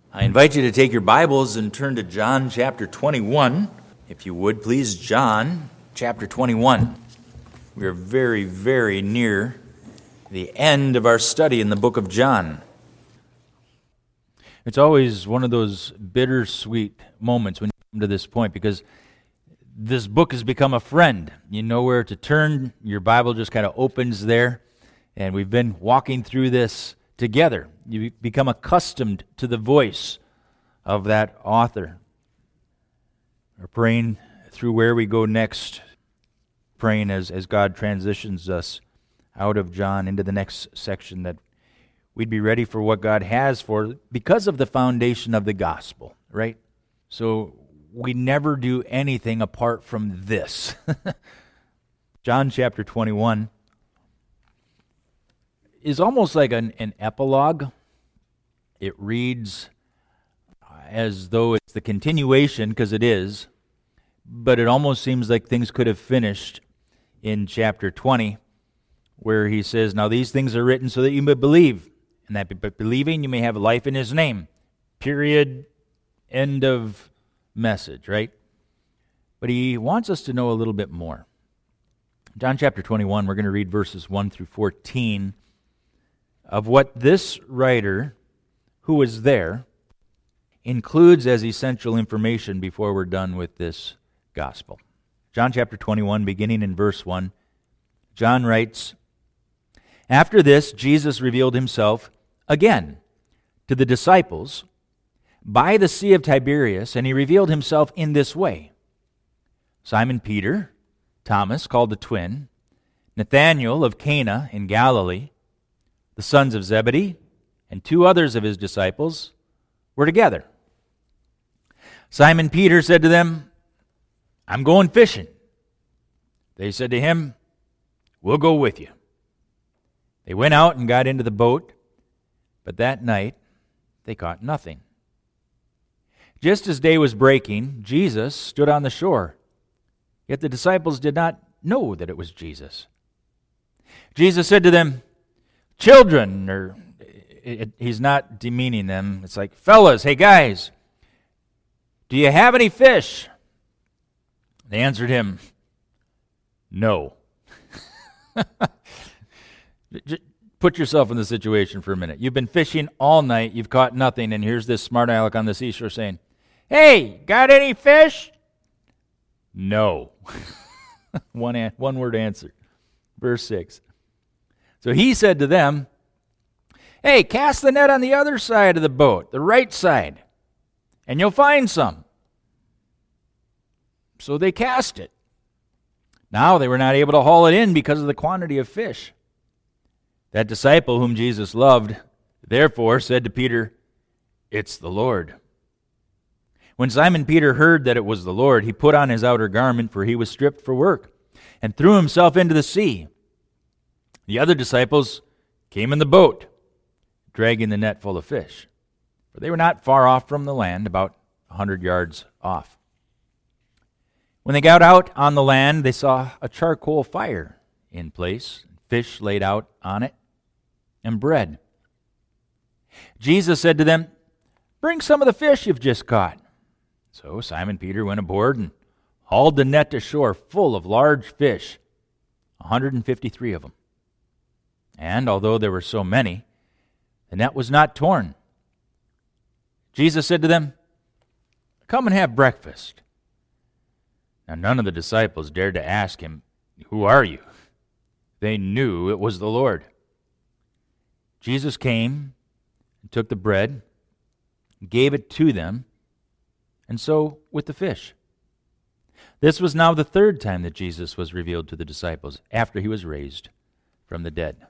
I invite you to take your Bibles and turn to John chapter 21. If you would, please, John chapter 21. We are very, very near the end of our study in the book of John. It's always one of those bittersweet moments when you come to this point because this book has become a friend. You know where to turn. Your Bible just kind of opens there. And we've been walking through this together. You become accustomed to the voice of that author. We're praying through where we go next, praying as God transitions us out of John into the next section, that we'd be ready for what God has for, because of the foundation of the gospel, right? So we never do anything apart from this. John chapter 21 is almost like an epilogue. It reads as though it's the continuation, because it is, but it almost seems like things could have finished in chapter 20, where he says, "Now these things are written so that you may believe, and that by believing you may have life in his name." Period. End of message, right? But he wants us to know a little bit more. John chapter 21, we're going to read verses 1 through 14 of what this writer, who was there, includes as essential information before we're done with this gospel. John chapter 21, beginning in verse 1, John writes, "After this, Jesus revealed himself again to the disciples by the Sea of Tiberias, and he revealed himself in this way. Simon Peter, Thomas, called the twin, Nathanael of Cana in Galilee, the sons of Zebedee, and two others of his disciples were together. Simon Peter said to them, 'I'm going fishing.' They said to him, 'We'll go with you.' They went out and got into the boat, but that night they caught nothing. Just as day was breaking, Jesus stood on the shore, yet the disciples did not know that it was Jesus. Jesus said to them, 'Children,'" or he's not demeaning them. It's like, "Fellas, hey guys, do you have any fish?" They answered him, "No." Just put yourself in the situation for a minute. You've been fishing all night, you've caught nothing, and here's this smart aleck on the seashore saying, "Hey, got any fish?" No. One word answer. Verse 6. So he said to them, "Hey, cast the net on the other side of the boat, the right side, and you'll find some." So they cast it. Now they were not able to haul it in because of the quantity of fish. That disciple whom Jesus loved, therefore, said to Peter, "It's the Lord." When Simon Peter heard that it was the Lord, he put on his outer garment, for he was stripped for work, and threw himself into the sea. The other disciples came in the boat, dragging the net full of fish, for they were not far off from the land, about 100 yards off. When they got out on the land, they saw a charcoal fire in place, fish laid out on it, and bread. Jesus said to them, "Bring some of the fish you've just caught." So Simon Peter went aboard and hauled the net to shore full of large fish, 153 of them. And although there were so many, the net was not torn. Jesus said to them, "Come and have breakfast." Now none of the disciples dared to ask him, "Who are you?" They knew it was the Lord. Jesus came and took the bread, gave it to them, and so with the fish. This was now the third time that Jesus was revealed to the disciples after he was raised from the dead.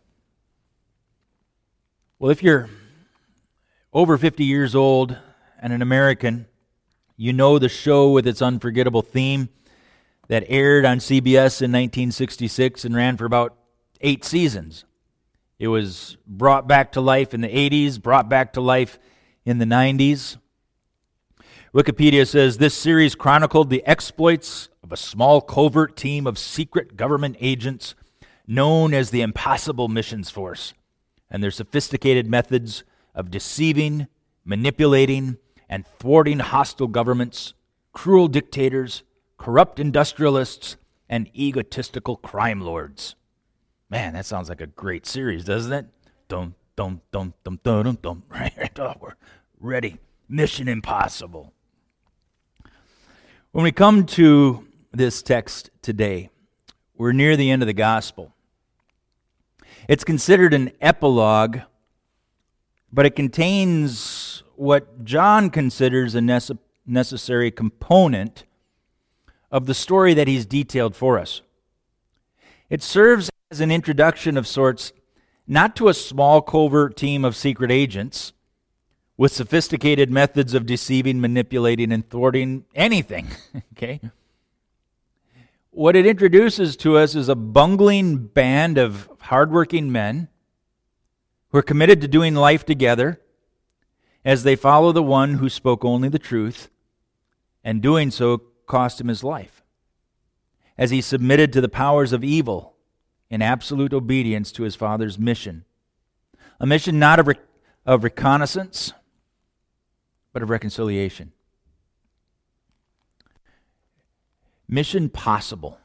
Well, if you're over 50 years old and an American, you know the show with its unforgettable theme that aired on CBS in 1966 and ran for about 8 seasons. It was brought back to life in the 80s, brought back to life in the 90s. Wikipedia says this series chronicled the exploits of a small covert team of secret government agents known as the Impossible Missions Force, and their sophisticated methods of deceiving, manipulating and thwarting hostile governments, cruel dictators, corrupt industrialists, and egotistical crime lords. Man, that sounds like a great series, doesn't it? Dum, dum, dum, dum, dum, dum, dum. Right? Oh, we're ready. Mission Impossible. When we come to this text today, we're near the end of the gospel. It's considered an epilogue, but it contains what John considers a necessary component of the story that he's detailed for us. It serves as an introduction of sorts, not to a small covert team of secret agents with sophisticated methods of deceiving, manipulating, and thwarting anything. Okay? What it introduces to us is a bungling band of hardworking men who are committed to doing life together as they follow the one who spoke only the truth, and doing so cost him his life, as he submitted to the powers of evil in absolute obedience to his Father's mission. A mission not of reconnaissance, but of reconciliation. Mission possible.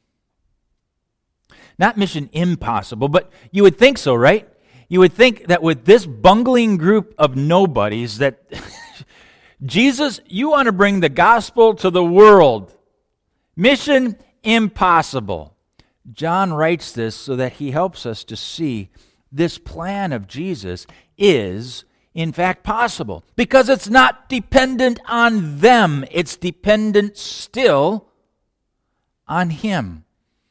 Not mission impossible, but you would think so, right? You would think that with this bungling group of nobodies that Jesus, you want to bring the gospel to the world. Mission impossible. John writes this so that he helps us to see this plan of Jesus is, in fact, possible. Because it's not dependent on them. It's dependent still on Him.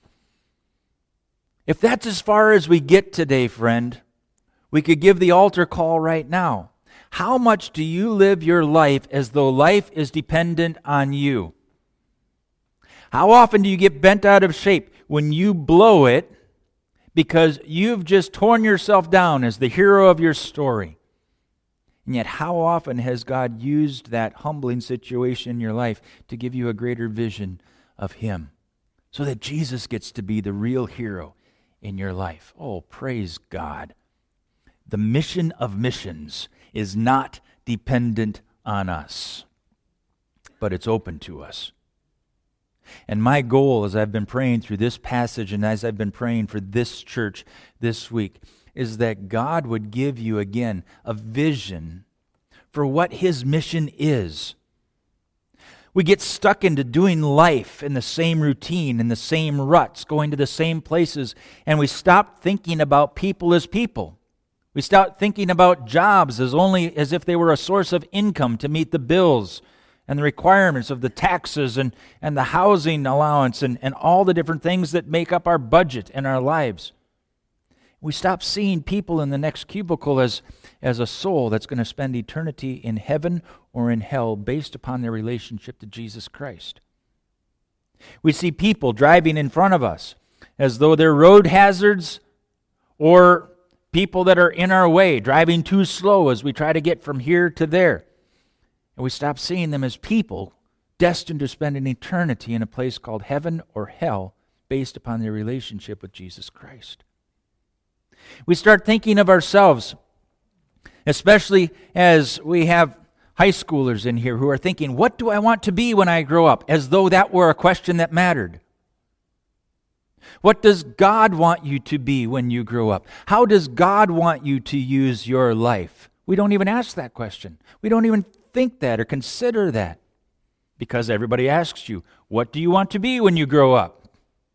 If that's as far as we get today, friend, we could give the altar call right now. How much do you live your life as though life is dependent on you? How often do you get bent out of shape when you blow it because you've just torn yourself down as the hero of your story? And yet, how often has God used that humbling situation in your life to give you a greater vision of Him so that Jesus gets to be the real hero in your life? Oh, praise God. The mission of missions is not dependent on us, but it's open to us. And my goal, as I've been praying through this passage and as I've been praying for this church this week, is that God would give you again a vision for what His mission is. We get stuck into doing life in the same routine, in the same ruts, going to the same places, and we stop thinking about people as people. We start thinking about jobs as if they were a source of income to meet the bills and the requirements of the taxes and the housing allowance and all the different things that make up our budget and our lives. We stop seeing people in the next cubicle as a soul that's going to spend eternity in heaven or in hell based upon their relationship to Jesus Christ. We see people driving in front of us as though they're road hazards or people that are in our way, driving too slow as we try to get from here to there. And we stop seeing them as people destined to spend an eternity in a place called heaven or hell based upon their relationship with Jesus Christ. We start thinking of ourselves, especially as we have high schoolers in here who are thinking, what do I want to be when I grow up? As though that were a question that mattered. What does God want you to be when you grow up? How does God want you to use your life? We don't even ask that question. We don't even think that or consider that because everybody asks you, what do you want to be when you grow up?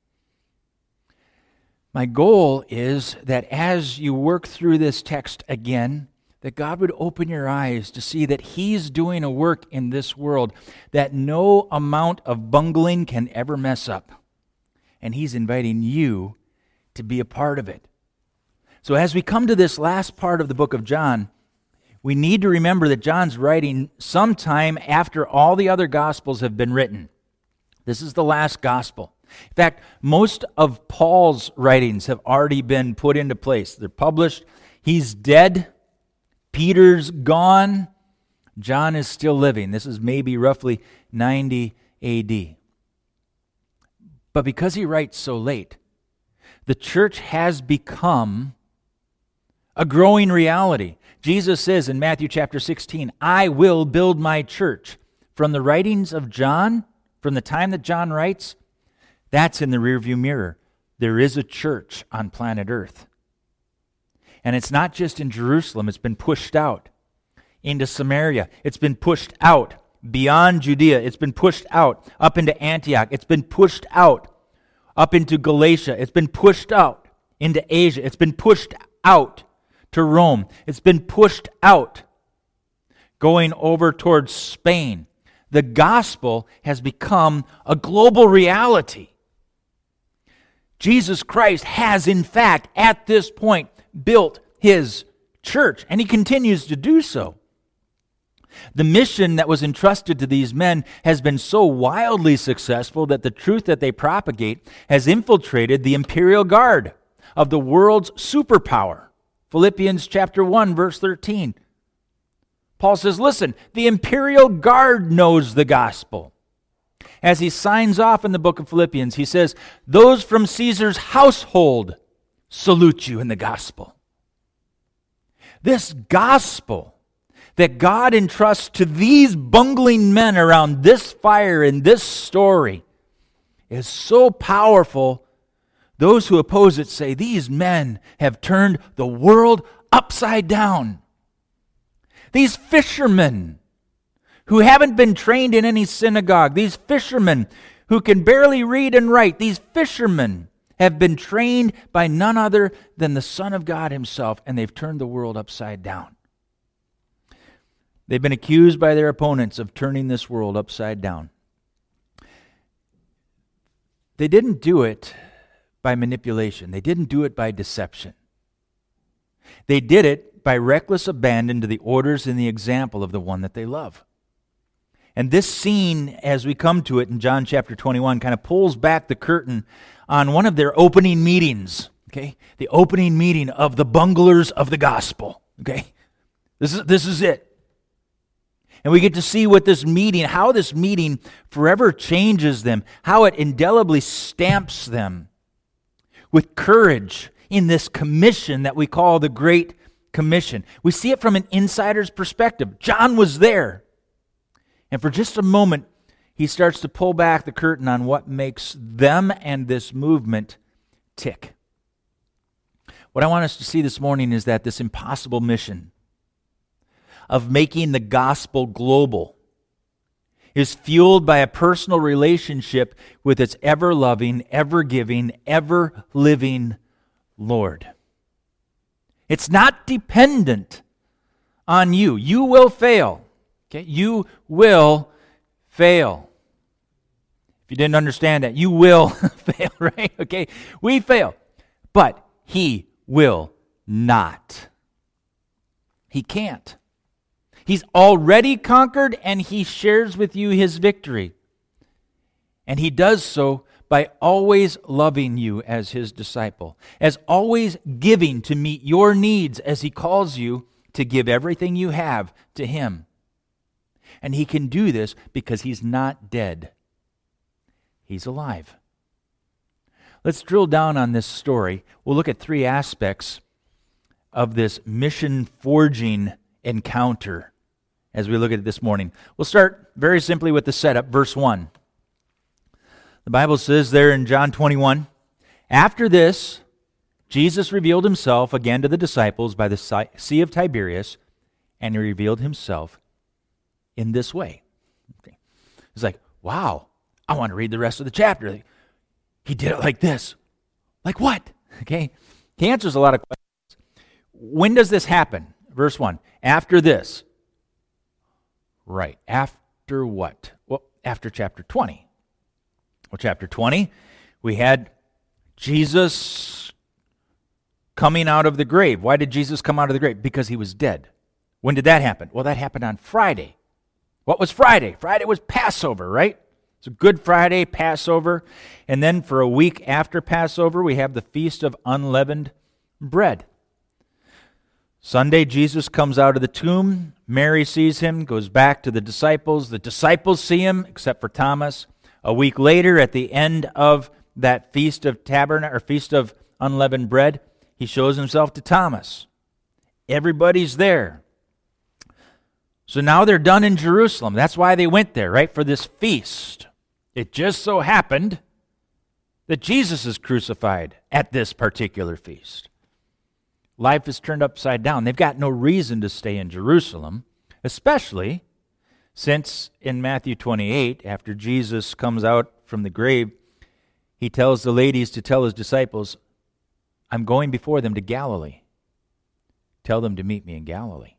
My goal is that as you work through this text again, that God would open your eyes to see that He's doing a work in this world that no amount of bungling can ever mess up. And He's inviting you to be a part of it. So as we come to this last part of the book of John, we need to remember that John's writing sometime after all the other Gospels have been written. This is the last Gospel. In fact, most of Paul's writings have already been put into place. They're published. He's dead. Peter's gone. John is still living. This is maybe roughly 90 AD. But because he writes so late, the church has become a growing reality. Jesus says in Matthew chapter 16, I will build my church. From the writings of John, from the time that John writes, that's in the rearview mirror. There is a church on planet Earth. And it's not just in Jerusalem. It's been pushed out into Samaria. It's been pushed out beyond Judea. It's been pushed out up into Antioch. It's been pushed out up into Galatia. It's been pushed out into Asia. It's been pushed out to Rome. It's been pushed out going over towards Spain. The gospel has become a global reality. Jesus Christ has, in fact, at this point, built his church, and he continues to do so. The mission that was entrusted to these men has been so wildly successful that the truth that they propagate has infiltrated the imperial guard of the world's superpower. Philippians chapter 1, verse 13. Paul says, listen, the imperial guard knows the gospel. As he signs off in the book of Philippians, he says, those from Caesar's household salute you in the gospel. This gospel that God entrusts to these bungling men around this fire in this story is so powerful. Those who oppose it say, these men have turned the world upside down. These fishermen who haven't been trained in any synagogue, these fishermen who can barely read and write, these fishermen have been trained by none other than the Son of God himself, and they've turned the world upside down. They've been accused by their opponents of turning this world upside down. They didn't do it by manipulation. They didn't do it by deception. They did it by reckless abandon to the orders and the example of the one that they love. And this scene, as we come to it in John chapter 21, kind of pulls back the curtain on one of their opening meetings, okay? The opening meeting of the bunglers of the gospel, okay? This is it. And we get to see what this meeting, how this meeting forever changes them, how it indelibly stamps them with courage in this commission that we call the Great Commission. We see it from an insider's perspective. John was there. And for just a moment, he starts to pull back the curtain on what makes them and this movement tick. What I want us to see this morning is that this impossible mission of making the gospel global is fueled by a personal relationship with its ever-loving, ever-giving, ever-living Lord. It's not dependent on you. You will fail. Okay? You will fail. If you didn't understand that, you will fail, right? Okay? We fail. But he will not. He can't. He's already conquered, and he shares with you his victory. And he does so by always loving you as his disciple, as always giving to meet your needs as he calls you to give everything you have to him. And he can do this because he's not dead. He's alive. Let's drill down on this story. We'll look at three aspects of this mission-forging encounter as we look at it this morning. We'll start very simply with the setup, verse 1. The Bible says there in John 21, after this, Jesus revealed himself again to the disciples by the Sea of Tiberias, and he revealed himself in this way. Okay. It's like, wow, I want to read the rest of the chapter. He did it like this. Like what? Okay. He answers a lot of questions. When does this happen? Verse 1. After this. Right. After what? Well, after chapter 20. Well, chapter 20, we had Jesus coming out of the grave. Why did Jesus come out of the grave? Because he was dead. When did that happen? Well, that happened on Friday. What was Friday? Friday was Passover, right? It's a Good Friday, Passover. And then for a week after Passover, we have the Feast of Unleavened Bread. Sunday, Jesus comes out of the tomb. Mary sees him, goes back to the disciples. The disciples see him, except for Thomas. A week later, at the end of that Feast of Unleavened Bread, he shows himself to Thomas. Everybody's there. So now they're done in Jerusalem. That's why they went there, right, for this feast. It just so happened that Jesus is crucified at this particular feast. Life is turned upside down. They've got no reason to stay in Jerusalem, especially since in Matthew 28, after Jesus comes out from the grave, he tells the ladies to tell his disciples, I'm going before them to Galilee. Tell them to meet me in Galilee.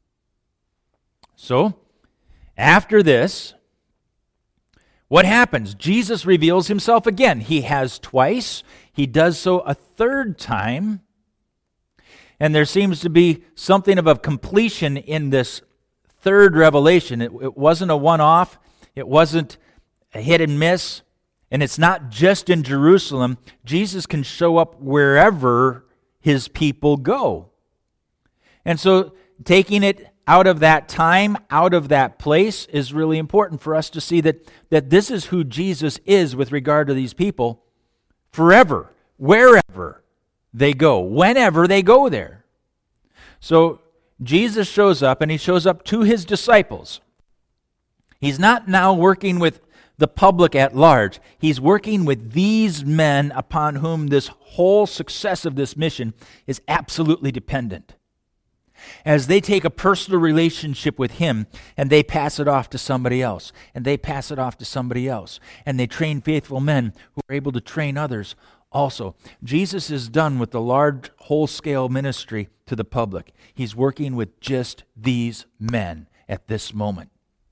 So, after this, what happens? Jesus reveals himself again. He has twice. He does so a third time. And there seems to be something of a completion in this third revelation. It wasn't a one-off. It wasn't a hit and miss. And it's not just in Jerusalem. Jesus can show up wherever his people go. And so taking it out of that time, out of that place, is really important for us to see that this is who Jesus is with regard to these people forever, wherever they go, whenever they go there. So Jesus shows up, and he shows up to his disciples. He's not now working with the public at large. He's working with these men upon whom this whole success of this mission is absolutely dependent. As they take a personal relationship with him and they pass it off to somebody else, and they pass it off to somebody else, and they train faithful men who are able to train others also. Jesus is done with the large whole-scale ministry to the public. He's working with just these men at this moment.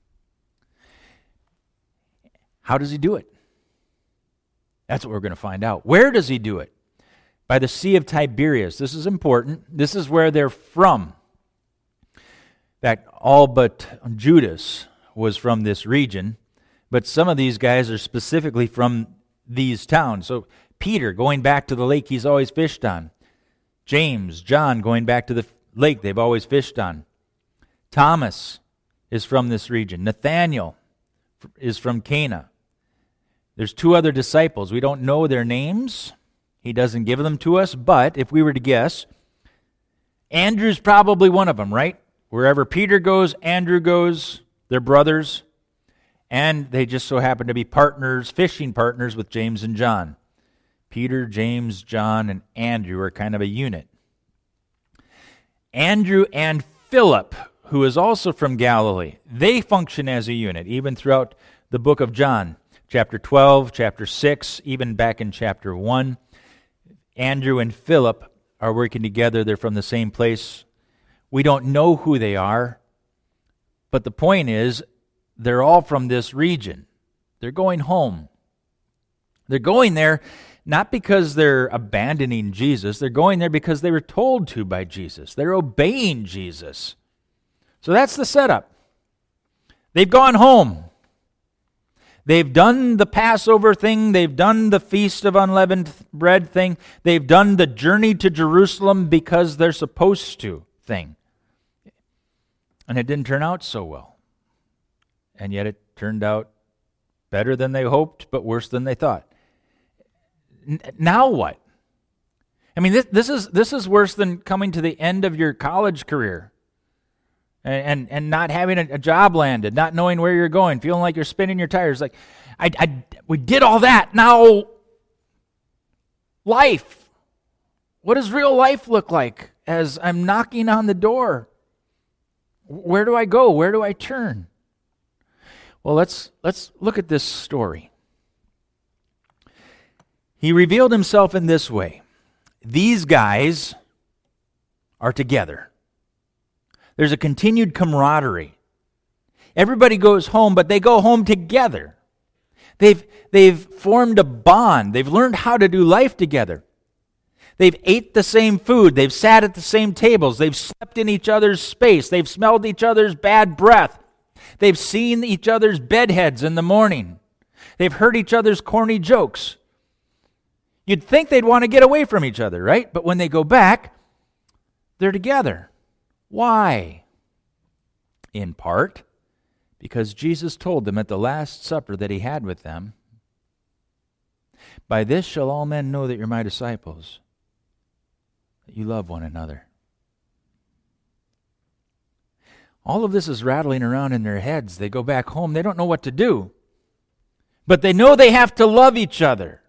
How does he do it? That's what we're going to find out. Where does he do it? By the Sea of Tiberias. This is important. This is where they're from. In fact, all but Judas was from this region, but some of these guys are specifically from these towns. So Peter, going back to the lake he's always fished on. James, John, going back to the lake they've always fished on. Thomas is from this region. Nathanael is from Cana. There's two other disciples. We don't know their names. He doesn't give them to us, but if we were to guess, Andrew's probably one of them, right? Wherever Peter goes, Andrew goes. They're brothers. And they just so happen to be partners, fishing partners with James and John. Peter, James, John, and Andrew are kind of a unit. Andrew and Philip, who is also from Galilee, they function as a unit, even throughout the book of John. Chapter 12, chapter 6, even back in chapter 1. Andrew and Philip are working together. They're from the same place. We don't know who they are, but the point is, they're all from this region. They're going home. They're going there not because they're abandoning Jesus. They're going there because they were told to by Jesus. They're obeying Jesus. So that's the setup. They've gone home. They've done the Passover thing. They've done the Feast of Unleavened Bread thing. They've done the journey to Jerusalem because they're supposed to thing. And it didn't turn out so well. And yet it turned out better than they hoped, but worse than they thought. Now what? I mean, this is worse than coming to the end of your college career and not having a job landed, not knowing where you're going, feeling like you're spinning your tires. Like, we did all that. Now, life. What does real life look like as I'm knocking on the door? Where do I go? Where do I turn? Well, let's look at this story. He revealed himself in this way. These guys are together. There's a continued camaraderie. Everybody goes home, but they go home together. They've formed a bond. They've learned how to do life together. They've ate the same food. They've sat at the same tables. They've slept in each other's space. They've smelled each other's bad breath. They've seen each other's bedheads in the morning. They've heard each other's corny jokes. You'd think they'd want to get away from each other, right? But when they go back, they're together. Why? In part, because Jesus told them at the Last Supper that he had with them, "By this shall all men know that you're my disciples, that you love one another." All of this is rattling around in their heads. They go back home. They don't know what to do. But they know they have to love each other.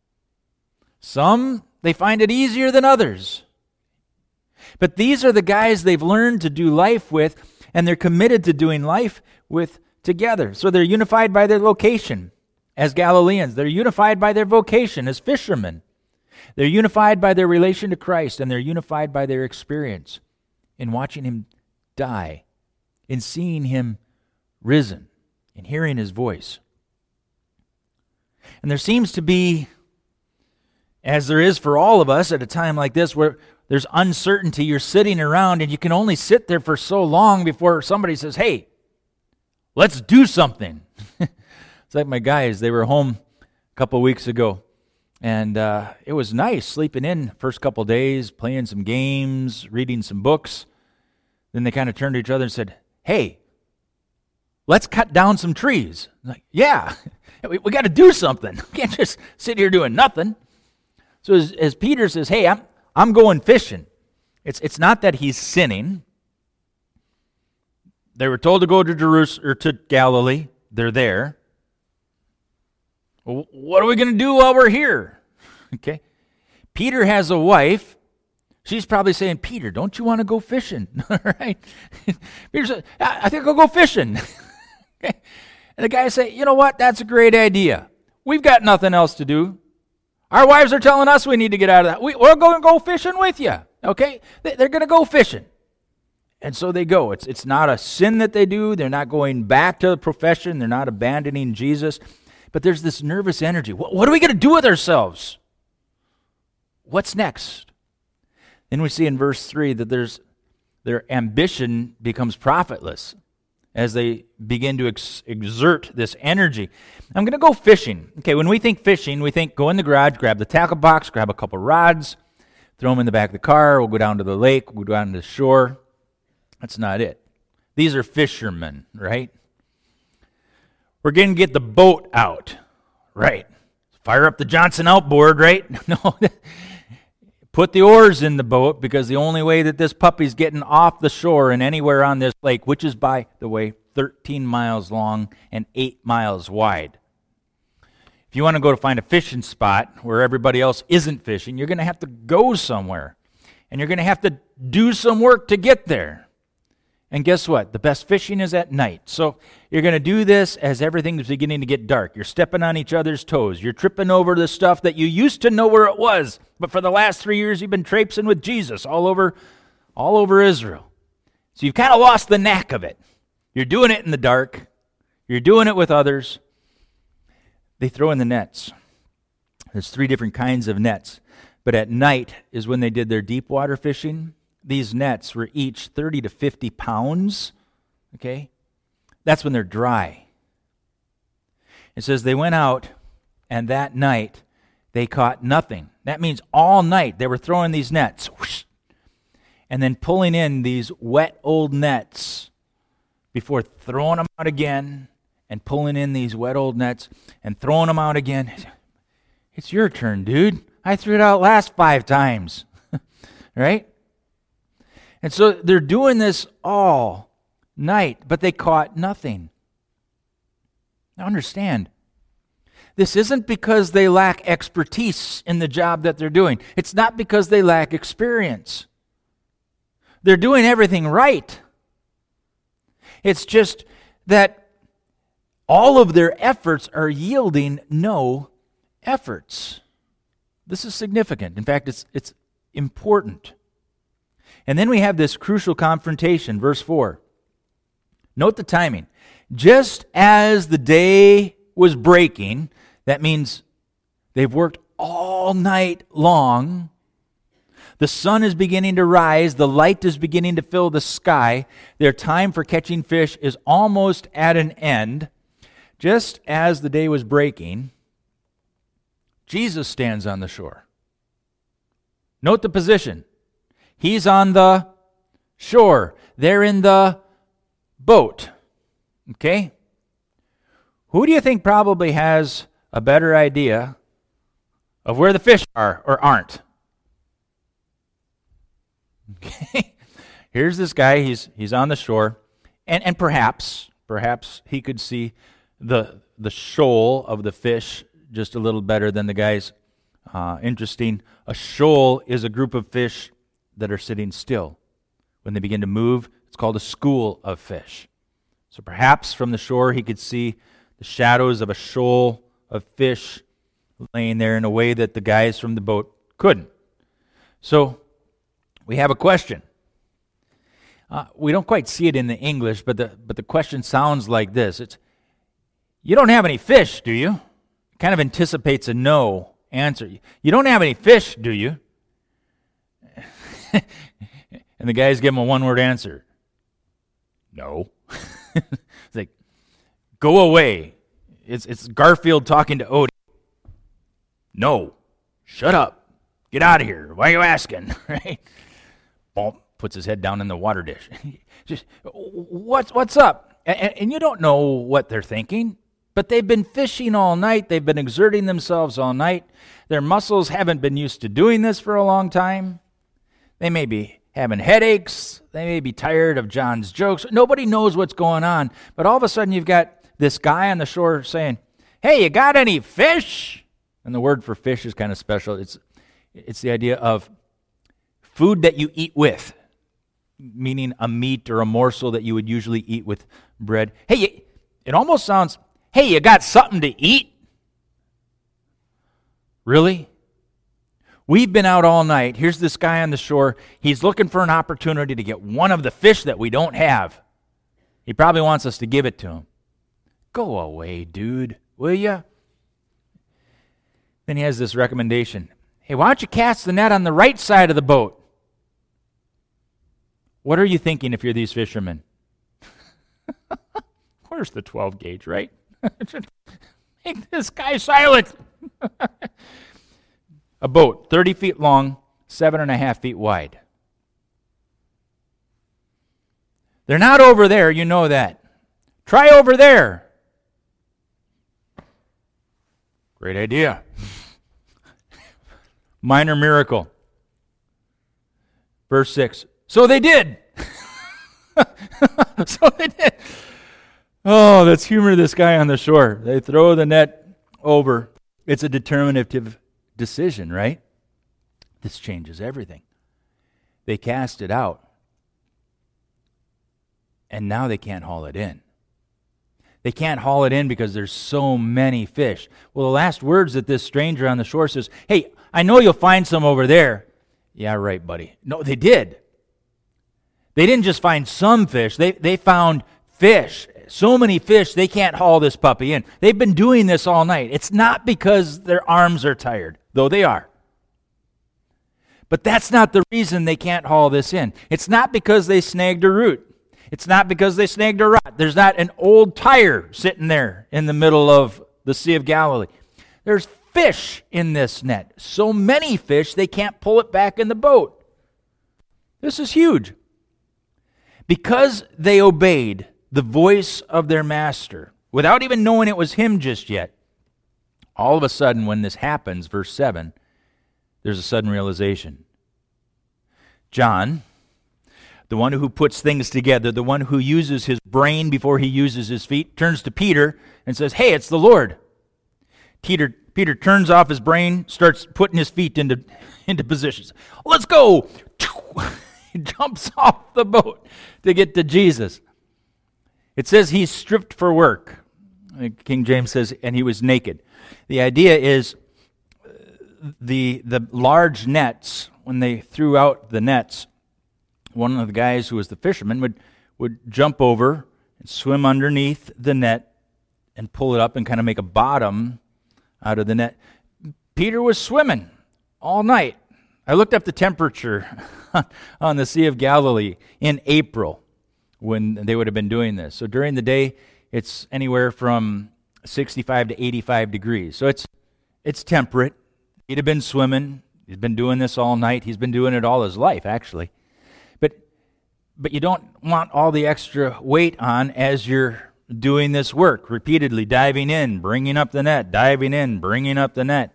Some, they find it easier than others. But these are the guys they've learned to do life with, and they're committed to doing life with together. So they're unified by their location as Galileans. They're unified by their vocation as fishermen. They're unified by their relation to Christ, and they're unified by their experience in watching him die, in seeing him risen, in hearing his voice. And there seems to be, as there is for all of us at a time like this, where there's uncertainty, you're sitting around and you can only sit there for so long before somebody says, hey, let's do something. It's like my guys, they were home a couple of weeks ago, and it was nice sleeping in first couple of days, playing some games, reading some books. Then they kind of turned to each other and said, hey, let's cut down some trees. I'm like, yeah, we got to do something. We can't just sit here doing nothing. So as Peter says, hey, I'm going fishing. It's not that he's sinning. They were told to go to Jerusalem or to Galilee. They're there. Well, what are we going to do while we're here? Okay. Peter has a wife. She's probably saying, Peter, don't you want to go fishing? All right. Peter said, I think I'll go fishing. Okay. And the guys say, you know what? That's a great idea. We've got nothing else to do. Our wives are telling us we need to get out of that. We're going to go fishing with you. Okay? They're going to go fishing. And so they go. It's not a sin that they do. They're not going back to the profession. They're not abandoning Jesus. But there's this nervous energy. What are we going to do with ourselves? What's next? Then we see in verse 3 that their ambition becomes profitless as they begin to exert this energy. I'm going to go fishing. Okay, when we think fishing, we think go in the garage, grab the tackle box, grab a couple rods, throw them in the back of the car, we'll go down to the lake, we'll go down to the shore. That's not it. These are fishermen, right? We're going to get the boat out, right? Fire up the Johnson outboard, right? No, put the oars in the boat, because the only way that this puppy's getting off the shore and anywhere on this lake, which is, by the way, 13 miles long and 8 miles wide. If you want to go to find a fishing spot where everybody else isn't fishing, you're going to have to go somewhere. And you're going to have to do some work to get there. And guess what? The best fishing is at night. So you're going to do this as everything's beginning to get dark. You're stepping on each other's toes. You're tripping over the stuff that you used to know where it was. But for the last 3 years, you've been traipsing with Jesus all over Israel. So you've kind of lost the knack of it. You're doing it in the dark. You're doing it with others. They throw in the nets. There's 3 different kinds of nets. But at night is when they did their deep water fishing. These nets were each 30 to 50 pounds. Okay? That's when they're dry. It says they went out, and that night they caught nothing. That means all night they were throwing these nets, whoosh, and then pulling in these wet old nets before throwing them out again, and pulling in these wet old nets and throwing them out again. It's your turn, dude. I threw it out last 5 times. Right? And so they're doing this all night, but they caught nothing. Now understand, this isn't because they lack expertise in the job that they're doing. It's not because they lack experience. They're doing everything right. It's just that all of their efforts are yielding no efforts. This is significant. In fact, it's important. And then we have this crucial confrontation, verse 4. Note the timing. Just as the day was breaking, that means they've worked all night long. The sun is beginning to rise. The light is beginning to fill the sky. Their time for catching fish is almost at an end. Just as the day was breaking, Jesus stands on the shore. Note the position. He's on the shore. They're in the boat. Okay? Who do you think probably has a better idea of where the fish are or aren't? Okay. Here's this guy. He's on the shore. And perhaps he could see the shoal of the fish just a little better than the guys. Interesting. A shoal is a group of fish that are sitting still. When they begin to move, it's called a school of fish. So perhaps from the shore he could see the shadows of a shoal of fish laying there in a way that the guys from the boat couldn't. So we have a question. We don't quite see it in the English, but the question sounds like this. It's, you don't have any fish, do you? It kind of anticipates a no answer. You don't have any fish, do you? And the guys give him a one-word answer. No. It's like, go away. It's Garfield talking to Odie. No. Shut up. Get out of here. Why are you asking? Right? Boom. Puts his head down in the water dish. Just, what's up? And you don't know what they're thinking, but they've been fishing all night. They've been exerting themselves all night. Their muscles haven't been used to doing this for a long time. They may be having headaches. They may be tired of John's jokes. Nobody knows what's going on, but all of a sudden you've got this guy on the shore saying, hey, you got any fish? And the word for fish is kind of special. It's the idea of food that you eat with, meaning a meat or a morsel that you would usually eat with bread. Hey, it almost sounds, hey, you got something to eat? Really? We've been out all night. Here's this guy on the shore. He's looking for an opportunity to get one of the fish that we don't have. He probably wants us to give it to him. Go away, dude, will you? Then he has this recommendation. Hey, why don't you cast the net on the right side of the boat? What are you thinking if you're these fishermen? Where's the 12 gauge, right? Make this guy silent. A boat, 30 feet long, 7.5 feet wide. They're not over there, you know that. Try over there. Great idea. Minor miracle. Verse 6. So they did. So they did. Oh, let's humor this guy on the shore. They throw the net over. It's a determinative decision, right? This changes everything. They cast it out. And now they can't haul it in. They can't haul it in because there's so many fish. Well, the last words that this stranger on the shore says, hey, I know you'll find some over there. Yeah, right, buddy. No, they did. They didn't just find some fish. They found fish. So many fish, they can't haul this puppy in. They've been doing this all night. It's not because their arms are tired, though they are. But that's not the reason they can't haul this in. It's not because they snagged a root. It's not because they snagged a rod. There's not an old tire sitting there in the middle of the Sea of Galilee. There's fish in this net. So many fish, they can't pull it back in the boat. This is huge. Because they obeyed the voice of their master, without even knowing it was him just yet, all of a sudden when this happens, verse 7, there's a sudden realization. John, the one who puts things together, the one who uses his brain before he uses his feet, turns to Peter and says, hey, it's the Lord. Peter turns off his brain, starts putting his feet into positions. Let's go! He jumps off the boat to get to Jesus. It says he's stripped for work. King James says, and he was naked. The idea is the large nets, when they threw out the nets, one of the guys who was the fisherman would jump over and swim underneath the net and pull it up and kind of make a bottom out of the net. Peter was swimming all night. I looked up the temperature on the Sea of Galilee in April when they would have been doing this. So during the day, it's anywhere from 65 to 85 degrees. So it's temperate. He'd have been swimming. He's been doing this all night. He's been doing it all his life, actually. But you don't want all the extra weight on as you're doing this work, repeatedly diving in, bringing up the net, diving in, bringing up the net.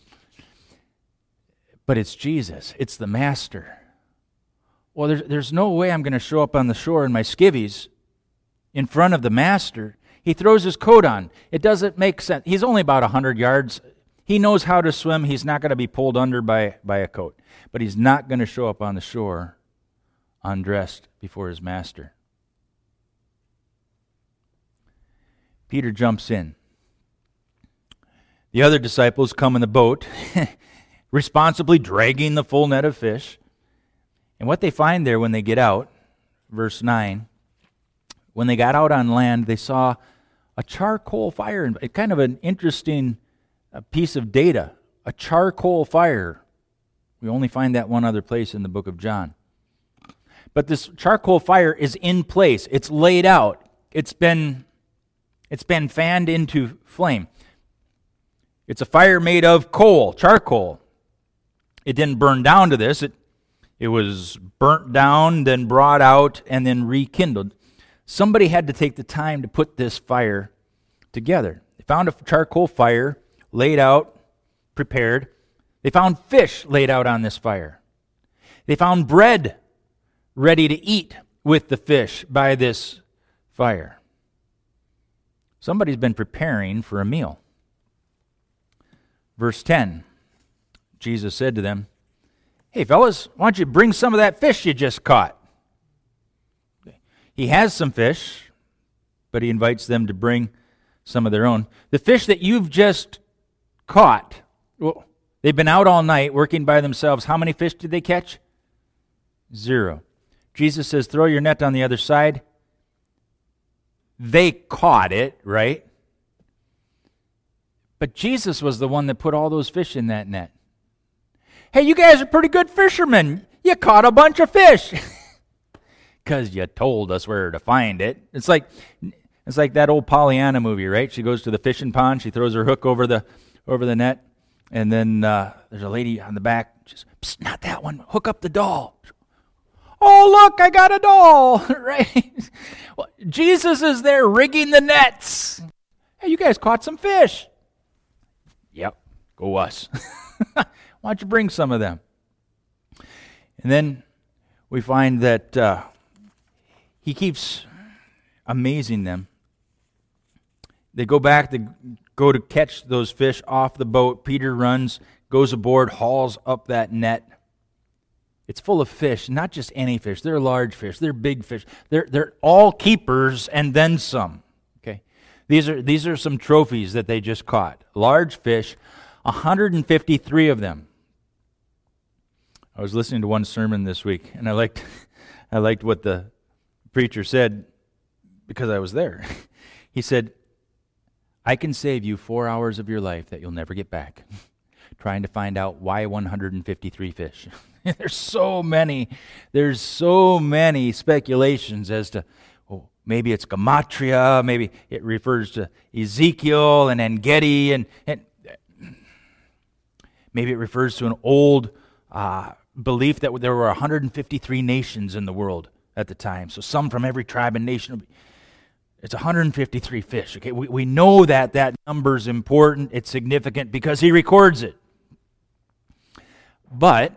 But it's Jesus. It's the Master. Well, there's no way I'm going to show up on the shore in my skivvies in front of the master. He throws his coat on. It doesn't make sense. He's only about 100 yards. He knows how to swim. He's not going to be pulled under by a coat. But he's not going to show up on the shore undressed before his master. Peter jumps in. The other disciples come in the boat, responsibly dragging the full net of fish. And what they find there when they get out, verse 9, when they got out on land, they saw a charcoal fire. Kind of an interesting piece of data. A charcoal fire. We only find that one other place in the book of John. But this charcoal fire is in place. It's laid out. It's been fanned into flame. It's a fire made of coal, charcoal. It didn't burn down to this. It was burnt down, then brought out, and then rekindled. Somebody had to take the time to put this fire together. They found a charcoal fire laid out, prepared. They found fish laid out on this fire. They found bread ready to eat with the fish by this fire. Somebody's been preparing for a meal. Verse 10, Jesus said to them, "Hey, fellas, why don't you bring some of that fish you just caught?" He has some fish, but he invites them to bring some of their own. The fish that you've just caught, well, they've been out all night working by themselves. How many fish did they catch? 0. Jesus says, throw your net on the other side. They caught it, right? But Jesus was the one that put all those fish in that net. Hey, you guys are pretty good fishermen. You caught a bunch of fish. Because you told us where to find it. It's like that old Pollyanna movie, right? She goes to the fishing pond. She throws her hook over the net. And then there's a lady on the back. She's, "Psst, not that one. Hook up the doll." "Oh, look, I got a doll." Right? Well, Jesus is there rigging the nets. "Hey, you guys caught some fish." "Yep, go us." "Why don't you bring some of them?" And then we find that he keeps amazing them. They go back to go to catch those fish off the boat. Peter runs, goes aboard, hauls up that net. It's full of fish, not just any fish. They're large fish. They're big fish. They're all keepers and then some. Okay, these are some trophies that they just caught. Large fish, 153 of them. I was listening to one sermon this week, and I liked what the preacher said because I was there. He said, "I can save you 4 hours of your life that you'll never get back, trying to find out why 153 fish." There's so many speculations as to, maybe it's gematria, maybe it refers to Ezekiel and En-Gedi, and maybe it refers to an old belief that there were 153 nations in the world at the time. So some from every tribe and nation. It's 153 fish. Okay, we know that number's important. It's significant because he records it. But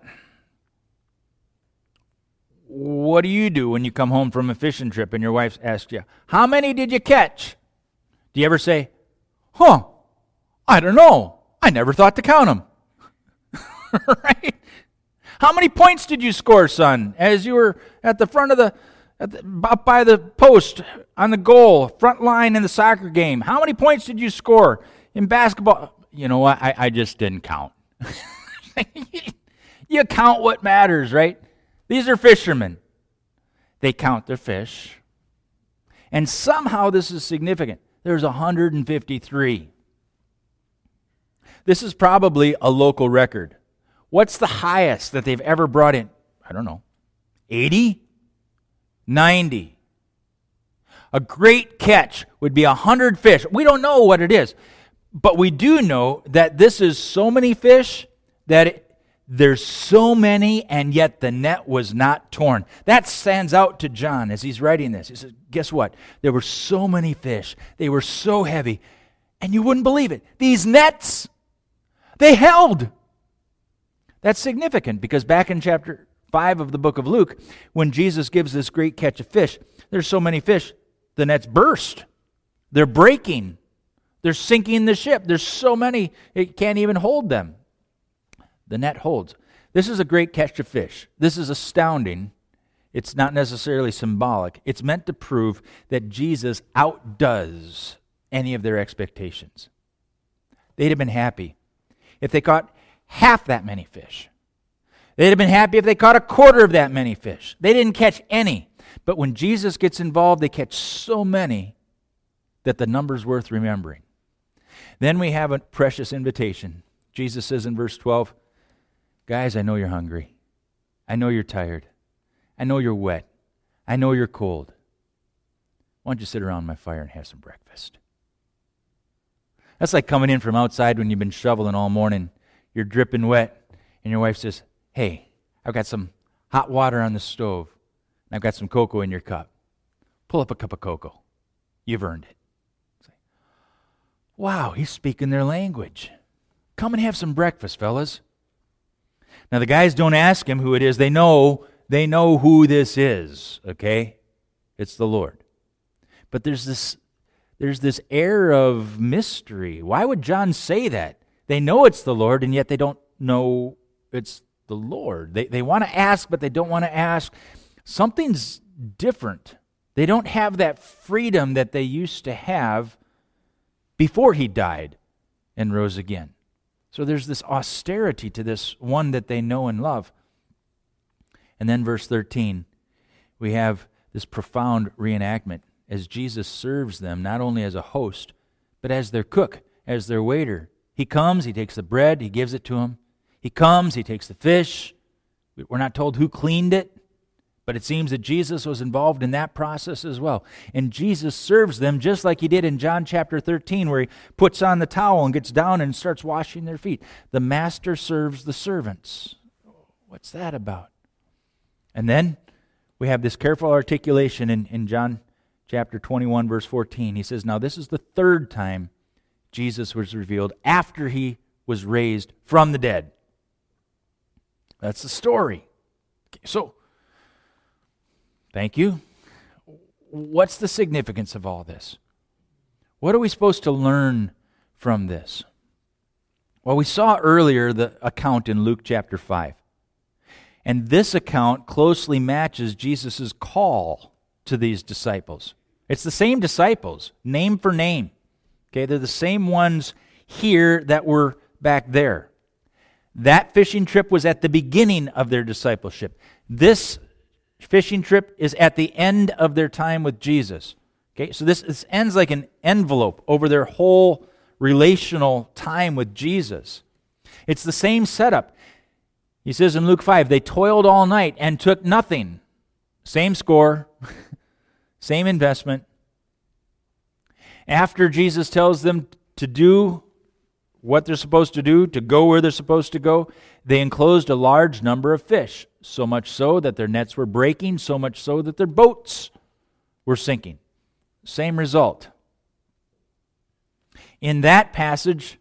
what do you do when you come home from a fishing trip and your wife asks you, "How many did you catch?" Do you ever say, "I don't know. I never thought to count them." Right? "How many points did you score, son, as you were at the front of up by the post on the goal, front line in the soccer game? How many points did you score in basketball?" "You know what? I just didn't count." You count what matters, right? These are fishermen. They count their fish. And somehow this is significant. There's 153. This is probably a local record. What's the highest that they've ever brought in? I don't know. 80? 90? A great catch would be 100 fish. We don't know what it is. But we do know that this is so many fish that there's so many, and yet the net was not torn. That stands out to John as he's writing this. He says, guess what? There were so many fish. They were so heavy. And you wouldn't believe it. These nets, they held. That's significant because back in chapter 5 of the book of Luke, when Jesus gives this great catch of fish, there's so many fish, the nets burst. They're breaking. They're sinking the ship. There's so many, it can't even hold them. The net holds. This is a great catch of fish. This is astounding. It's not necessarily symbolic. It's meant to prove that Jesus outdoes any of their expectations. They'd have been happy if they caught half that many fish. They'd have been happy if they caught a quarter of that many fish. They didn't catch any. But when Jesus gets involved, they catch so many that the number's worth remembering. Then we have a precious invitation. Jesus says in verse 12, guys, I know you're hungry. I know you're tired. I know you're wet. I know you're cold. Why don't you sit around my fire and have some breakfast? That's like coming in from outside when you've been shoveling all morning. You're dripping wet, and your wife says, hey, I've got some hot water on the stove, and I've got some cocoa in your cup. Pull up a cup of cocoa. You've earned it. Wow, he's speaking their language. Come and have some breakfast, fellas. Now, the guys don't ask him who it is. They know who this is, okay? It's the Lord. But there's this air of mystery. Why would John say that? They know it's the Lord, and yet they don't know it's the Lord. They want to ask, but they don't want to ask. Something's different. They don't have that freedom that they used to have before he died and rose again. So there's this austerity to this one that they know and love. And then verse 13, we have this profound reenactment as Jesus serves them not only as a host, but as their cook, as their waiter. He comes, he takes the bread, he gives it to them. He comes, he takes the fish. We're not told who cleaned it, but it seems that Jesus was involved in that process as well. And Jesus serves them just like he did in John chapter 13, where he puts on the towel and gets down and starts washing their feet. The master serves the servants. What's that about? And then we have this careful articulation in John chapter 21, verse 14. He says, now this is the third time Jesus was revealed after he was raised from the dead. That's the story. Okay, so, thank you. What's the significance of all this? What are we supposed to learn from this? Well, we saw earlier the account in Luke chapter 5. And this account closely matches Jesus' call to these disciples. It's the same disciples, name for name. Okay, they're the same ones here that were back there. That fishing trip was at the beginning of their discipleship. This fishing trip is at the end of their time with Jesus. Okay, so this ends like an envelope over their whole relational time with Jesus. It's the same setup. He says in Luke 5, they toiled all night and took nothing. Same score, same investment. After Jesus tells them to do what they're supposed to do, to go where they're supposed to go, they enclosed a large number of fish, so much so that their nets were breaking, so much so that their boats were sinking. Same result. In that passage,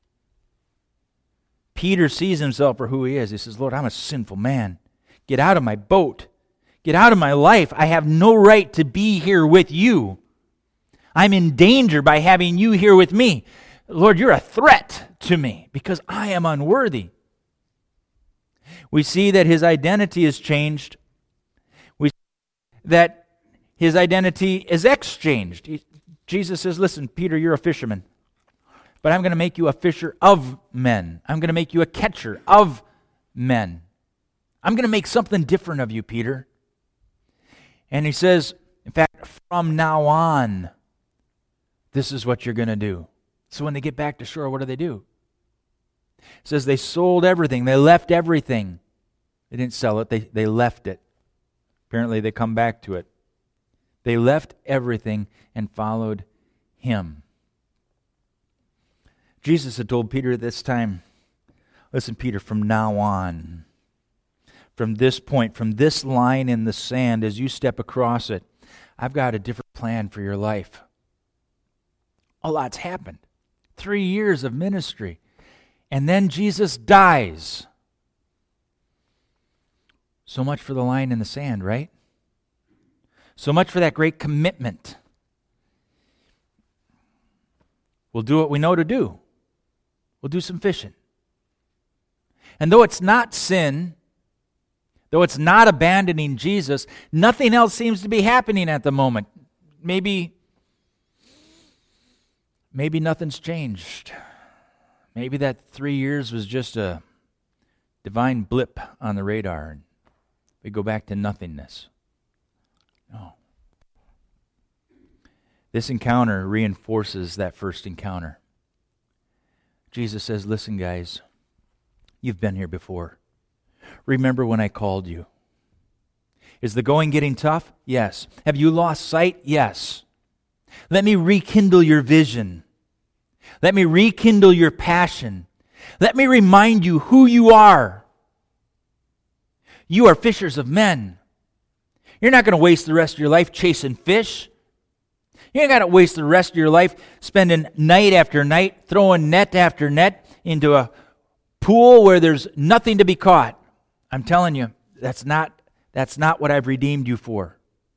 Peter sees himself for who he is. He says, Lord, I'm a sinful man. Get out of my boat. Get out of my life. I have no right to be here with you. I'm in danger by having you here with me. Lord, you're a threat to me because I am unworthy. We see that his identity is changed. We see that his identity is exchanged. Jesus says, listen, Peter, you're a fisherman. But I'm going to make you a fisher of men. I'm going to make you a catcher of men. I'm going to make something different of you, Peter. And he says, in fact, from now on, this is what you're going to do. So when they get back to shore, what do? It says they sold everything. They left everything. They didn't sell it. They left it. Apparently they come back to it. They left everything and followed him. Jesus had told Peter at this time, listen, Peter, from now on, from this point, from this line in the sand, as you step across it, I've got a different plan for your life. A lot's happened. 3 years of ministry. And then Jesus dies. So much for the line in the sand, right? So much for that great commitment We'll do what we know to do. We'll do some fishing. And though it's not sin, though it's not abandoning Jesus, nothing else seems to be happening at the moment. Maybe nothing's changed. Maybe that 3 years was just a divine blip on the radar and we go back to nothingness. No. This encounter reinforces that first encounter. Jesus says, listen, guys, you've been here before. Remember when I called you. Is the going getting tough? Yes. Have you lost sight? Yes. Let me rekindle your vision. Let me rekindle your passion. Let me remind you who you are. You are fishers of men. You're not going to waste the rest of your life chasing fish. You ain't got to waste the rest of your life spending night after night throwing net after net into a pool where there's nothing to be caught. I'm telling you, that's not what I've redeemed you for.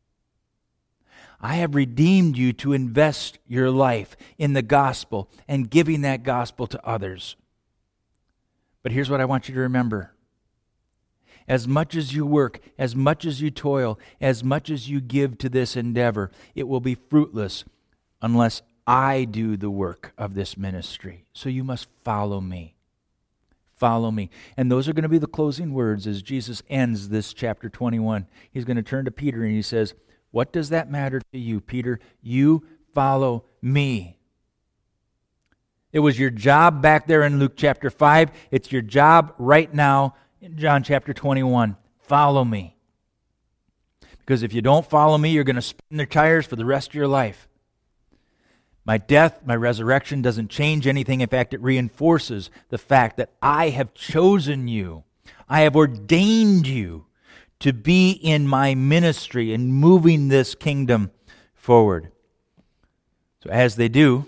I have redeemed you to invest your life in the gospel and giving that gospel to others. But here's what I want you to remember. As much as you work, as much as you toil, as much as you give to this endeavor, it will be fruitless unless I do the work of this ministry. So you must follow me. Follow me. And those are going to be the closing words as Jesus ends this chapter 21. He's going to turn to Peter and he says, what does that matter to you, Peter? You follow me. It was your job back there in Luke chapter 5. It's your job right now in John chapter 21. Follow me. Because if you don't follow me, you're going to spin the tires for the rest of your life. My death, my resurrection doesn't change anything. In fact, it reinforces the fact that I have chosen you. I have ordained you to be in my ministry and moving this kingdom forward. So as they do,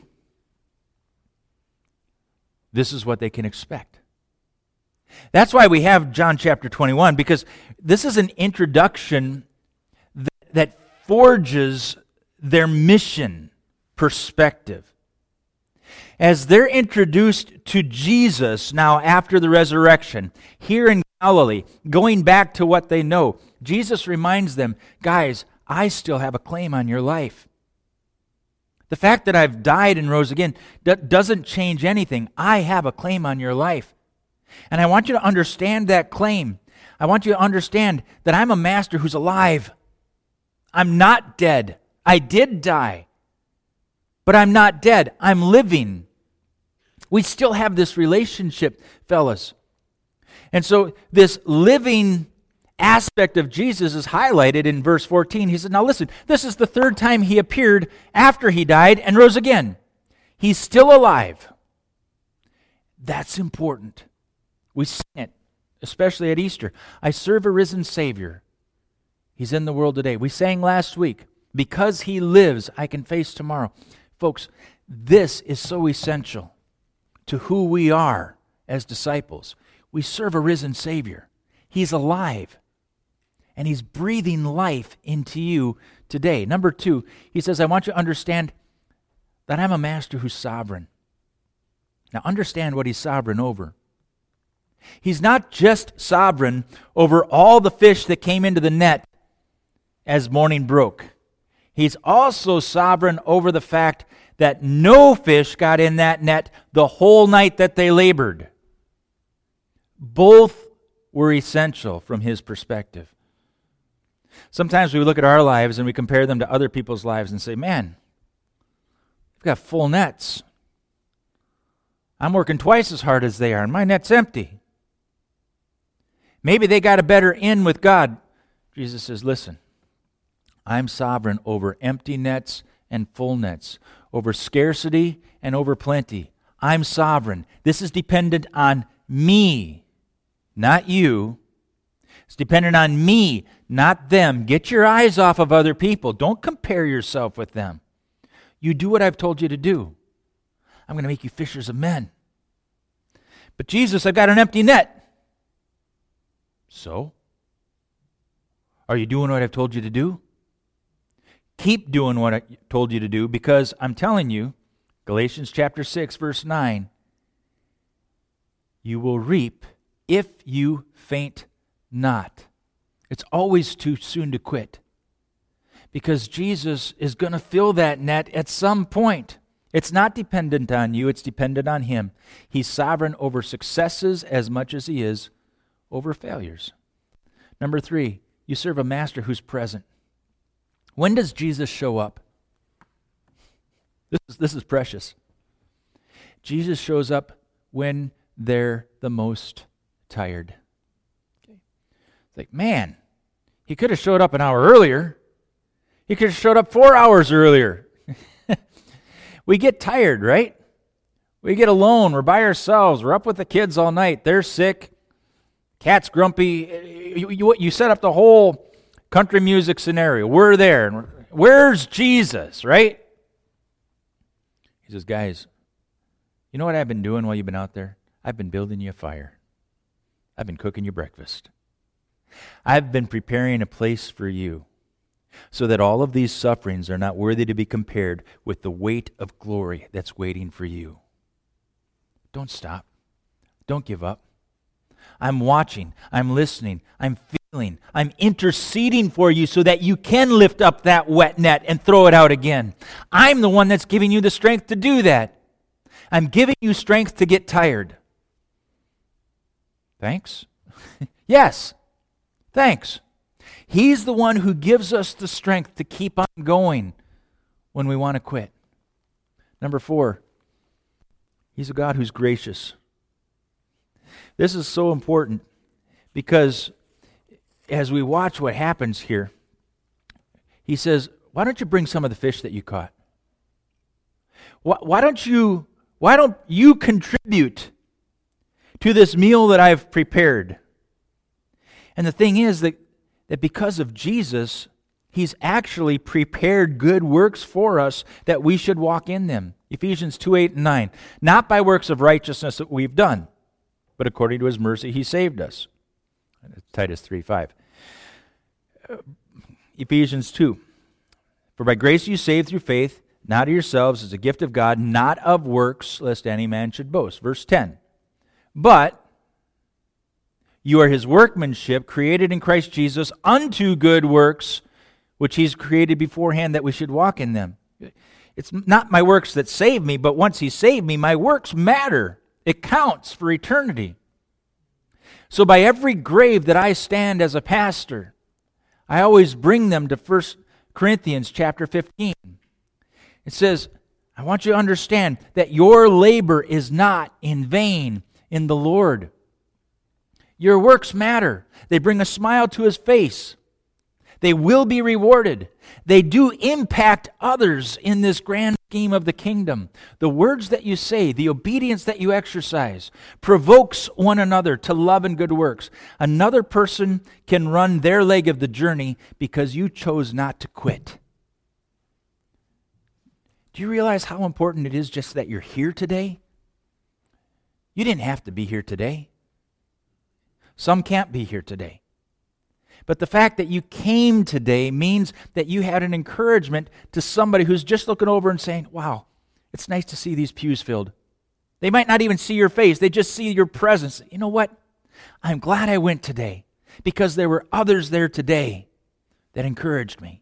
this is what they can expect. That's why we have John chapter 21, because this is an introduction that forges their mission perspective. As they're introduced to Jesus now after the resurrection, here in Galilee, going back to what they know, Jesus reminds them, guys, I still have a claim on your life. The fact that I've died and rose again doesn't change anything. I have a claim on your life. And I want you to understand that claim. I want you to understand that I'm a master who's alive. I'm not dead. I did die. But I'm not dead. I'm living. We still have this relationship, fellas. And so this living aspect of Jesus is highlighted in verse 14. He said, now listen, this is the third time he appeared after he died and rose again. He's still alive. That's important. We sing it, especially at Easter. I serve a risen Savior. He's in the world today. We sang last week, because he lives, I can face tomorrow. Folks, this is so essential to who we are as disciples. We serve a risen Savior. He's alive, and he's breathing life into you today. Number 2, he says, I want you to understand that I'm a master who's sovereign. Now understand what he's sovereign over. He's not just sovereign over all the fish that came into the net as morning broke. He's also sovereign over the fact that no fish got in that net the whole night that they labored. Both were essential from his perspective. Sometimes we look at our lives and we compare them to other people's lives and say, man, they've got full nets. I'm working twice as hard as they are, and my net's empty. Maybe they got a better in with God. Jesus says, listen, I'm sovereign over empty nets and full nets, over scarcity and over plenty. I'm sovereign. This is dependent on me, not you. It's dependent on me, not them. Get your eyes off of other people. Don't compare yourself with them. You do what I've told you to do. I'm going to make you fishers of men. But Jesus, I've got an empty net. So? Are you doing what I've told you to do? Keep doing what I told you to do, because I'm telling you, Galatians chapter 6, verse 9. You will reap if you faint not. It's always too soon to quit, because Jesus is going to fill that net at some point. It's not dependent on you, it's dependent on Him. He's sovereign over successes as much as He is over failures. Number 3, you serve a master who's present. When does Jesus show up? This is precious. Jesus shows up when they're the most tired. Okay. It's like, man, He could have showed up an hour earlier. He could have showed up 4 hours earlier. We get tired, right? We get alone. We're by ourselves. We're up with the kids all night. They're sick. Cat's grumpy. You set up the whole country music scenario. We're there. And where's Jesus, right? He says, guys, you know what I've been doing while you've been out there? I've been building you a fire. I've been cooking you breakfast. I've been preparing a place for you so that all of these sufferings are not worthy to be compared with the weight of glory that's waiting for you. Don't stop. Don't give up. I'm watching. I'm listening. I'm feeling. I'm interceding for you so that you can lift up that wet net and throw it out again. I'm the one that's giving you the strength to do that. I'm giving you strength to get tired. Thanks? Yes. Thanks. He's the one who gives us the strength to keep on going when we want to quit. Number 4, He's a God who's gracious. This is so important because as we watch what happens here, He says, why don't you bring some of the fish that you caught? Why don't you contribute to this meal that I've prepared? And the thing is that because of Jesus, He's actually prepared good works for us that we should walk in them. Ephesians 2:8 and 9. Not by works of righteousness that we've done, but according to His mercy He saved us. Titus 3:5. Ephesians 2. For by grace you saved through faith, not of yourselves, as a gift of God, not of works, lest any man should boast. Verse 10. But you are His workmanship, created in Christ Jesus unto good works, which He's created beforehand that we should walk in them. It's not my works that save me, but once He saved me, my works matter. It counts for eternity. So by every grave that I stand as a pastor, I always bring them to 1 Corinthians chapter 15. It says, I want you to understand that your labor is not in vain in the Lord. Your works matter. They bring a smile to His face. They will be rewarded. They do impact others in this grand scheme of the kingdom. The words that you say, the obedience that you exercise, provokes one another to love and good works. Another person can run their leg of the journey because you chose not to quit. Do you realize how important it is just that you're here today? You didn't have to be here today. Some can't be here today. But the fact that you came today means that you had an encouragement to somebody who's just looking over and saying, wow, it's nice to see these pews filled. They might not even see your face. They just see your presence. You know what? I'm glad I went today because there were others there today that encouraged me.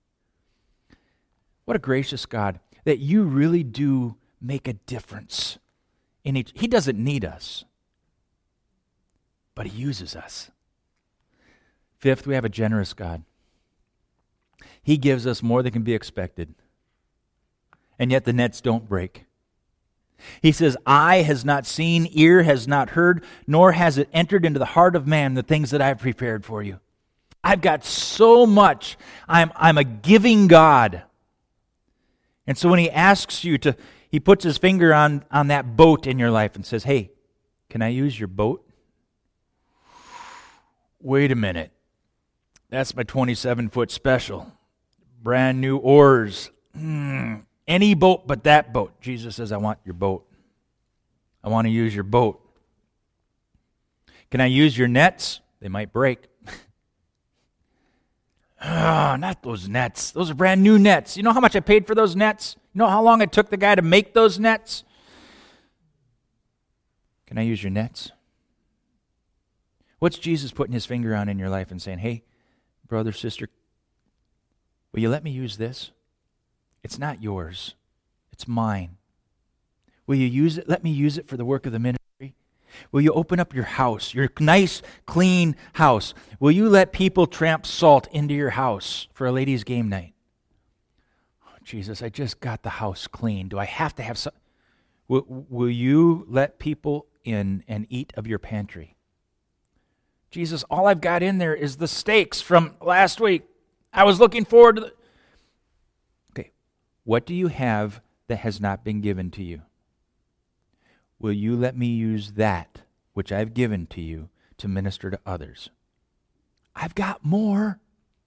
What a gracious God that you really do make a difference in each. He doesn't need us, but He uses us. Fifth, we have a generous God. He gives us more than can be expected, and yet the nets don't break. He says, eye has not seen, ear has not heard, nor has it entered into the heart of man the things that I've prepared for you. I've got so much. I'm a giving God. And so when He asks you to, He puts His finger on that boat in your life and says, hey, can I use your boat? Wait a minute. That's my 27-foot special. Brand new oars. Any boat but that boat. Jesus says, I want your boat. I want to use your boat. Can I use your nets? They might break. Not those nets. Those are brand new nets. You know how much I paid for those nets? You know how long it took the guy to make those nets? Can I use your nets? What's Jesus putting his finger on in your life and saying, hey, brother, sister, will you let me use this? It's not yours. It's mine. Will you use it? Let me use it for the work of the ministry. Will you open up your house, your nice, clean house? Will you let people tramp salt into your house for a ladies' game night? Oh, Jesus, I just got the house clean. Do I have to have some? Will you let people in and eat of your pantry? Jesus, all I've got in there is the steaks from last week. I was looking forward to Okay, what do you have that has not been given to you? Will you let me use that which I've given to you to minister to others? I've got more.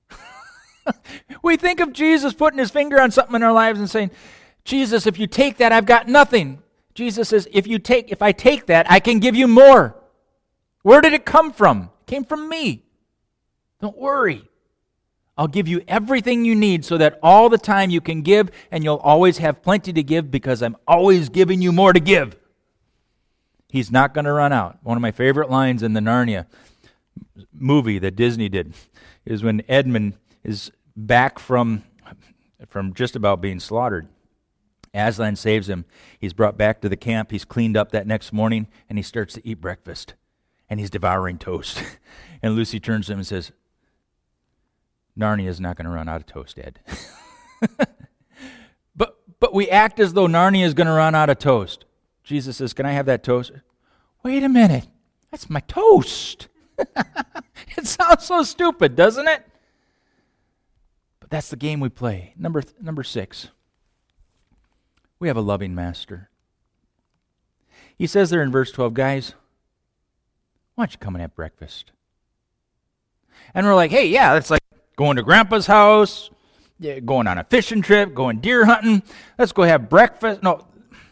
We think of Jesus putting his finger on something in our lives and saying, Jesus, if you take that, I've got nothing. Jesus says, if I take that, I can give you more. Where did it come from? It came from me. Don't worry. I'll give you everything you need so that all the time you can give, and you'll always have plenty to give because I'm always giving you more to give. He's not going to run out. One of my favorite lines in the Narnia movie that Disney did is when Edmund is back from just about being slaughtered. Aslan saves him. He's brought back to the camp. He's cleaned up that next morning, and he starts to eat breakfast. And he's devouring toast. And Lucy turns to him and says, Narnia is not going to run out of toast, Ed. But we act as though Narnia is going to run out of toast. Jesus says, can I have that toast? Wait a minute. That's my toast. It sounds so stupid, doesn't it? But that's the game we play. Number 6. We have a loving master. He says there in verse 12, guys, why don't you come and have breakfast? And we're like, hey, yeah, that's like going to Grandpa's house, going on a fishing trip, going deer hunting. Let's go have breakfast. No,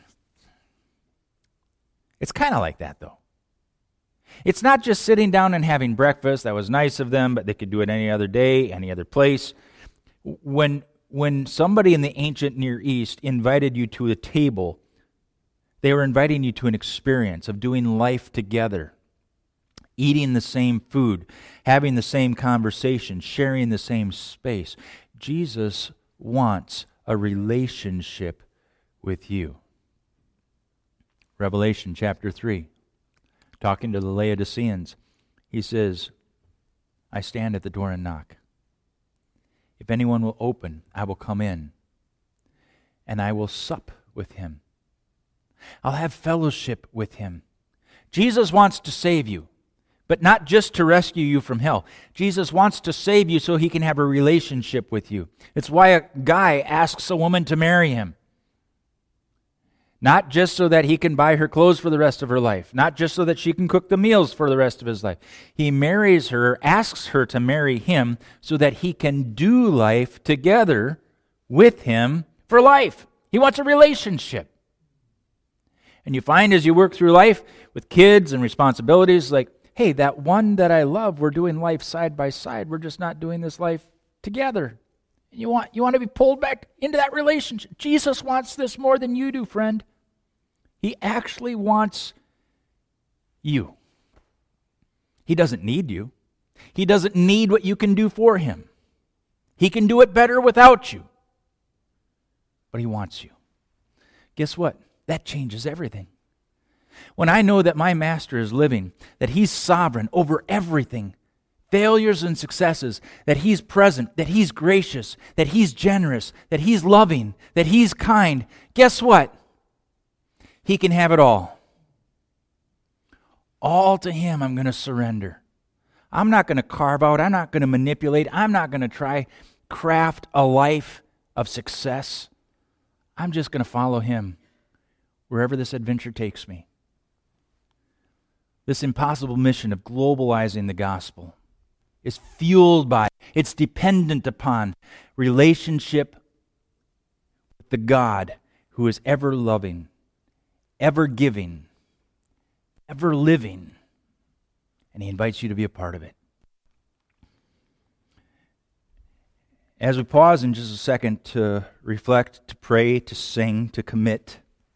it's kind of like that, though. It's not just sitting down and having breakfast. That was nice of them, but they could do it any other day, any other place. When somebody in the ancient Near East invited you to a table, they were inviting you to an experience of doing life together, eating the same food, having the same conversation, sharing the same space. Jesus wants a relationship with you. Revelation chapter 3, talking to the Laodiceans, he says, I stand at the door and knock. If anyone will open, I will come in, and I will sup with him. I'll have fellowship with him. Jesus wants to save you, but not just to rescue you from hell. Jesus wants to save you so he can have a relationship with you. It's why a guy asks a woman to marry him. Not just so that he can buy her clothes for the rest of her life. Not just so that she can cook the meals for the rest of his life. He marries her, asks her to marry him so that he can do life together with him for life. He wants a relationship. And you find as you work through life with kids and responsibilities, like, hey, that one that I love, we're doing life side by side. We're just not doing this life together. You want to be pulled back into that relationship. Jesus wants this more than you do, friend. He actually wants you. He doesn't need you. He doesn't need what you can do for him. He can do it better without you. But he wants you. Guess what? That changes everything. When I know that my master is living, that he's sovereign over everything, failures and successes, that he's present, that he's gracious, that he's generous, that he's loving, that he's kind, guess what? He can have it all. All to him I'm going to surrender. I'm not going to carve out, I'm not going to manipulate, I'm not going to try craft a life of success. I'm just going to follow him wherever this adventure takes me. This impossible mission of globalizing the gospel is fueled by, it's dependent upon relationship with the God who is ever loving, ever giving, ever living, and he invites you to be a part of it. As we pause in just a second to reflect, to pray, to sing, to commit,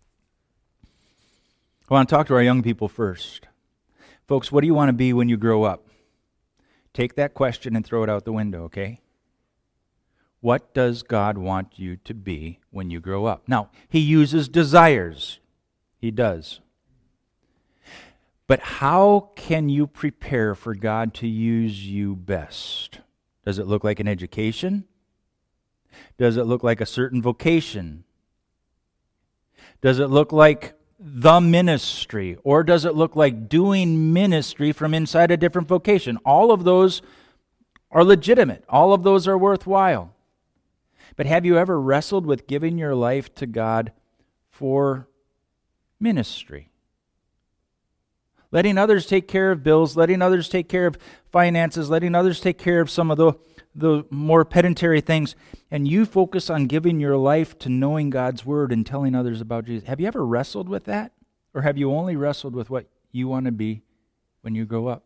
I want to talk to our young people first. Folks, what do you want to be when you grow up? Take that question and throw it out the window, okay? What does God want you to be when you grow up? Now, He uses desires. He does. But how can you prepare for God to use you best? Does it look like an education? Does it look like a certain vocation? Does it look like the ministry? Or does it look like doing ministry from inside a different vocation? All of those are legitimate. All of those are worthwhile. But have you ever wrestled with giving your life to God for ministry? Letting others take care of bills, letting others take care of finances, letting others take care of some of the more pedantry things, and you focus on giving your life to knowing God's Word and telling others about Jesus. Have you ever wrestled with that? Or have you only wrestled with what you want to be when you grow up?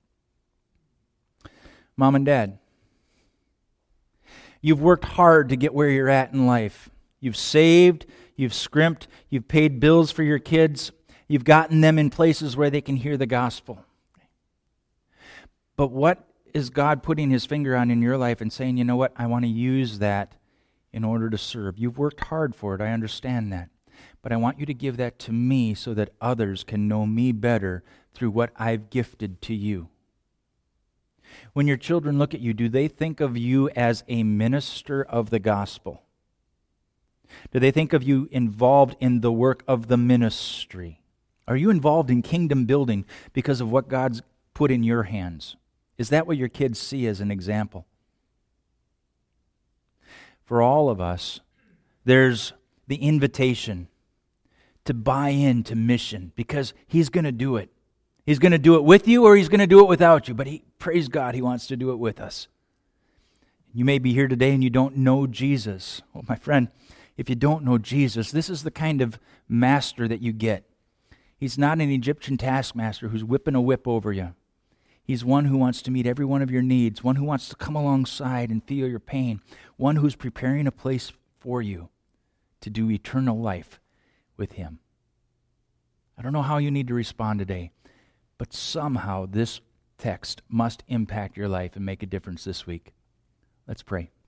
Mom and Dad, you've worked hard to get where you're at in life. You've saved, you've scrimped, you've paid bills for your kids, you've gotten them in places where they can hear the gospel. But what is God putting His finger on in your life and saying, you know what, I want to use that in order to serve? You've worked hard for it, I understand that. But I want you to give that to me so that others can know me better through what I've gifted to you. When your children look at you, do they think of you as a minister of the gospel? Do they think of you involved in the work of the ministry? Are you involved in kingdom building because of what God's put in your hands? Is that what your kids see as an example? For all of us, there's the invitation to buy into mission because He's going to do it. He's going to do it with you or He's going to do it without you. But praise God, He wants to do it with us. You may be here today and you don't know Jesus. Oh, my friend, if you don't know Jesus, this is the kind of master that you get. He's not an Egyptian taskmaster who's whipping a whip over you. He's one who wants to meet every one of your needs, one who wants to come alongside and feel your pain, one who's preparing a place for you to do eternal life with Him. I don't know how you need to respond today, but somehow this text must impact your life and make a difference this week. Let's pray.